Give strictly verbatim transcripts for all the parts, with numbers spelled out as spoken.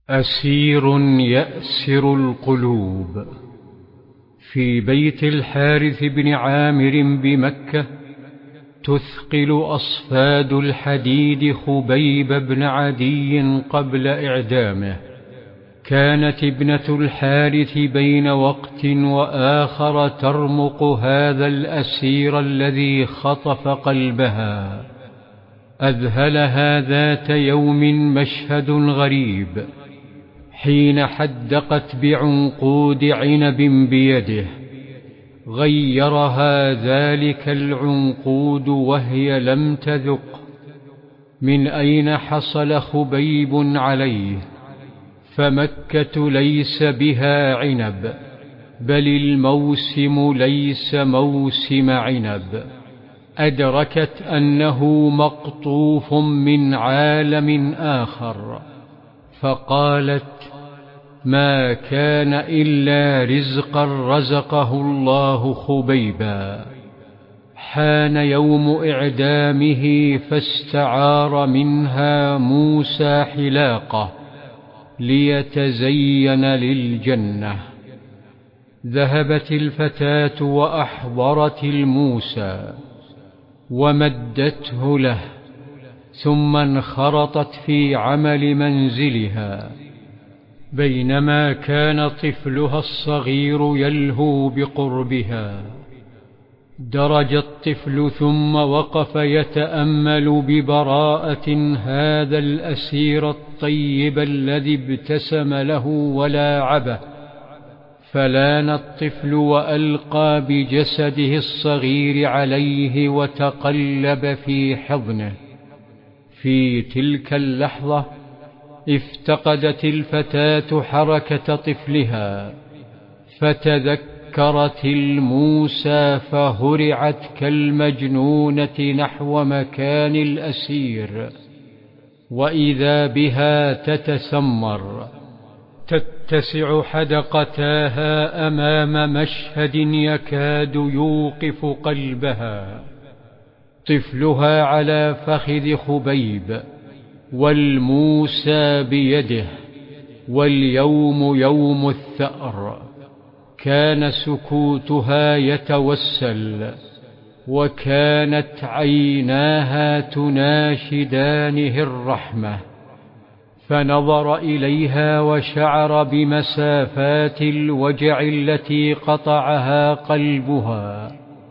أسير يأسر القلوب. في بيت الحارث بن عامر بمكة تثقل أصفاد الحديد خبيب بن عدي قبل إعدامه. كانت ابنة الحارث بين وقت وآخر ترمق هذا الأسير الذي خطف قلبها. أذهلها ذات يوم مشهد غريب حين حدقت بعنقود عنب بيده. غيرها ذلك العنقود وهي لم تذق. من أين حصل خبيب عليه؟ فمكة ليس بها عنب، بل الموسم ليس موسم عنب. أدركت أنه مقطوف من عالم آخر، فقالت: ما كان إلا رزقا رزقه الله خبيبا. حان يوم إعدامه فاستعار منها موسى حلاقة ليتزين للجنة. ذهبت الفتاة وأحضرت الموسى ومدته له، ثم انخرطت في عمل منزلها. بينما كان طفلها الصغير يلهو بقربها، درج الطفل ثم وقف يتأمل ببراءة هذا الأسير الطيب الذي ابتسم له ولاعبه. فلان الطفل وألقى بجسده الصغير عليه وتقلب في حضنه. في تلك اللحظة افتقدت الفتاة حركة طفلها، فتذكرت الموسى فهرعت كالمجنونة نحو مكان الأسير، وإذا بها تتسمر تتسع حدقتاها أمام مشهد يكاد يوقف قلبها. طفلها على فخذ خبيب، والموسى بيده، واليوم يوم الثأر. كان سكوتها يتوسل، وكانت عيناها تناشدانه الرحمة. فنظر إليها وشعر بمسافات الوجع التي قطعها قلبها،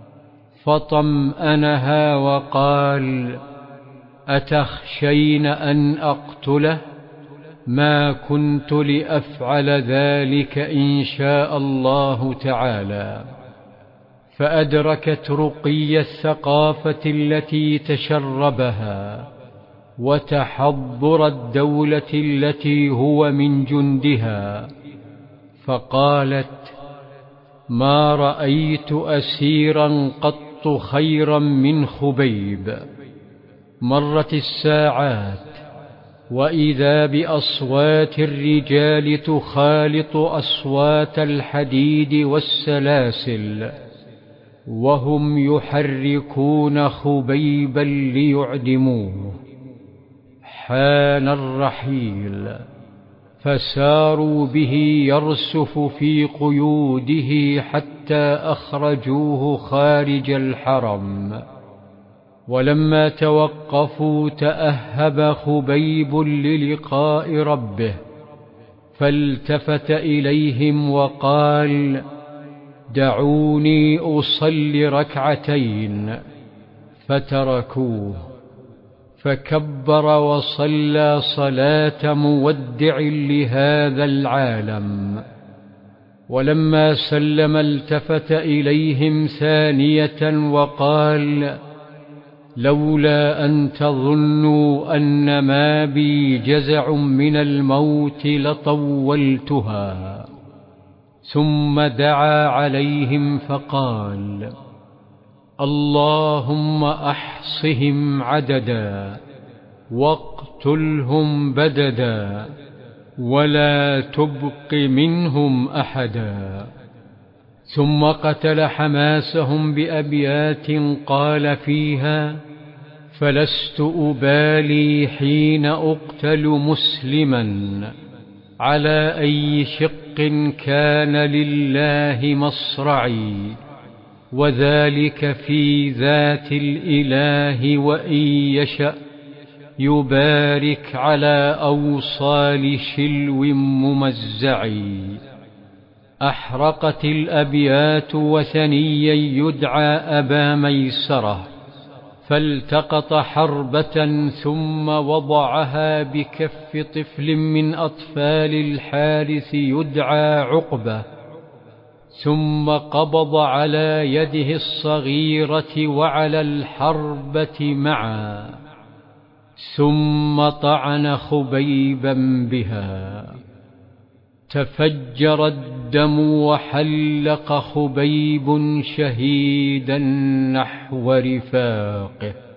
فطمأنها وقال: أتخشين أن أقتله؟ ما كنت لأفعل ذلك إن شاء الله تعالى. فأدركت رقي الثقافة التي تشربها، وتحضر الدولة التي هو من جندها، فقالت: ما رأيت أسيرا قط خيرا من خبيب. مرت الساعات، وإذا بأصوات الرجال تخالط أصوات الحديد والسلاسل، وهم يحركون خبيبا ليعدموه. حان الرحيل، فساروا به يرسف في قيوده حتى أخرجوه خارج الحرم. ولما توقفوا تأهب خبيب للقاء ربه، فالتفت إليهم وقال: دعوني أصلي ركعتين. فتركوه، فكبر وصلى صلاة مودع لهذا العالم. ولما سلم التفت إليهم ثانية وقال: لولا أن تظنوا أن ما بي جزع من الموت لطولتها. ثم دعا عليهم فقال: اللهم أحصهم عددا، واقتلهم بددا، ولا تبق منهم أحدا. ثم قتل حماسهم بأبيات قال فيها: فلست أبالي حين أقتل مسلما، على أي شق كان لله مصرعي، وذلك في ذات الإله، وإن يشأ يبارك على أوصال شلو ممزعي. أحرقت الأبيات وثنيا يدعى أبا ميسرة، فالتقط حربة ثم وضعها بكف طفل من أطفال الحارث يدعى عقبة، ثم قبض على يده الصغيرة وعلى الحربة معا، ثم طعن خبيبا بها، تفجر الدم وحلق خبيب شهيدا نحو رفاقه.